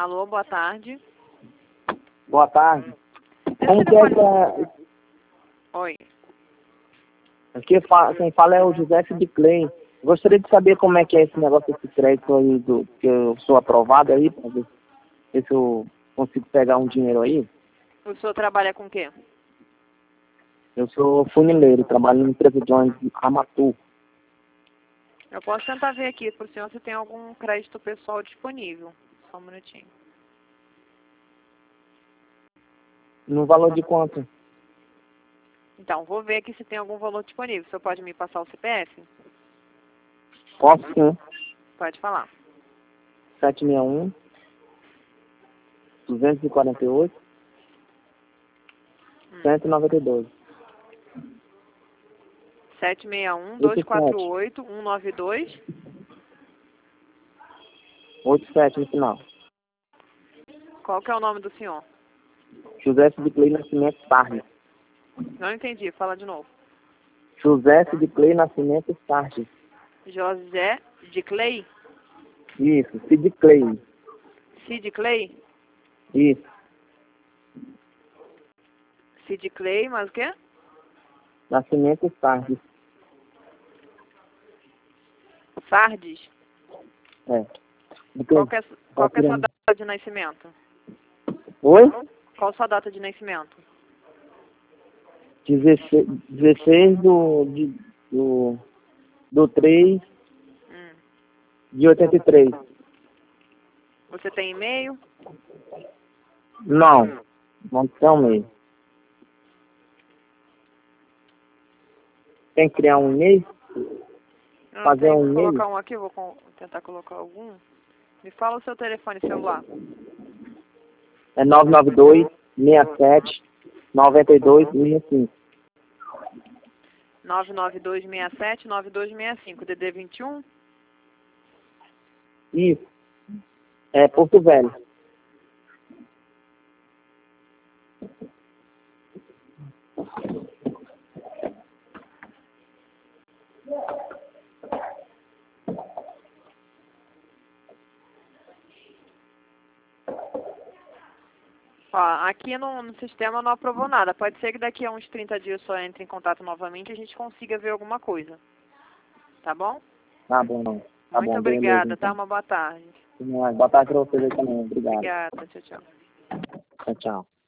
Alô, boa tarde. Boa tarde. Esse Como que telefone- é essa... Oi. Quem fala é o José de Clay. Gostaria de saber como é que é esse negócio desse crédito aí, que eu sou aprovado aí, para ver se eu consigo pegar um dinheiro aí. O senhor trabalha com o quê? Eu sou funileiro, trabalho numa empresa de ônibus Amatu. Eu posso tentar ver aqui pro senhor se tem algum crédito pessoal disponível. Só um minutinho. No valor de quanto? Então, vou ver aqui se tem algum valor disponível. O senhor pode me passar o CPF? Posso sim. Pode falar. 761 248 192. 761-248-192. 87 no final. Qual que é o nome do senhor? José de Clay Nascimento Sardes. Não entendi, fala de novo. José de Clay Nascimento Sardes. José de Clay? Isso, Cid Clay. Cid Clay? Isso. Cid Clay, mas o quê? Nascimento Sardes. Sardes? É. Qual que é a sua data de nascimento? Oi? Qual a sua data de nascimento? 16 do 3 de 83. Você tem e-mail? Não tem um e-mail. Tem que criar um e-mail? Eu Fazer tenho um que e-mail? colocar um aqui, vou tentar colocar algum. Me fala o seu telefone celular. É 992 67 92 65. 99267-9265. DD 21? Isso. É Porto Velho. Ó, aqui no sistema não aprovou nada. Pode ser que daqui a uns 30 dias só entre em contato novamente e a gente consiga ver alguma coisa. Tá bom? Tá bom, não. Tá Muito bom, obrigada, beleza, tá? então. Uma boa tarde. Boa tarde pra vocês aí também. Obrigado. Obrigada, tchau, tchau. Tchau, tchau.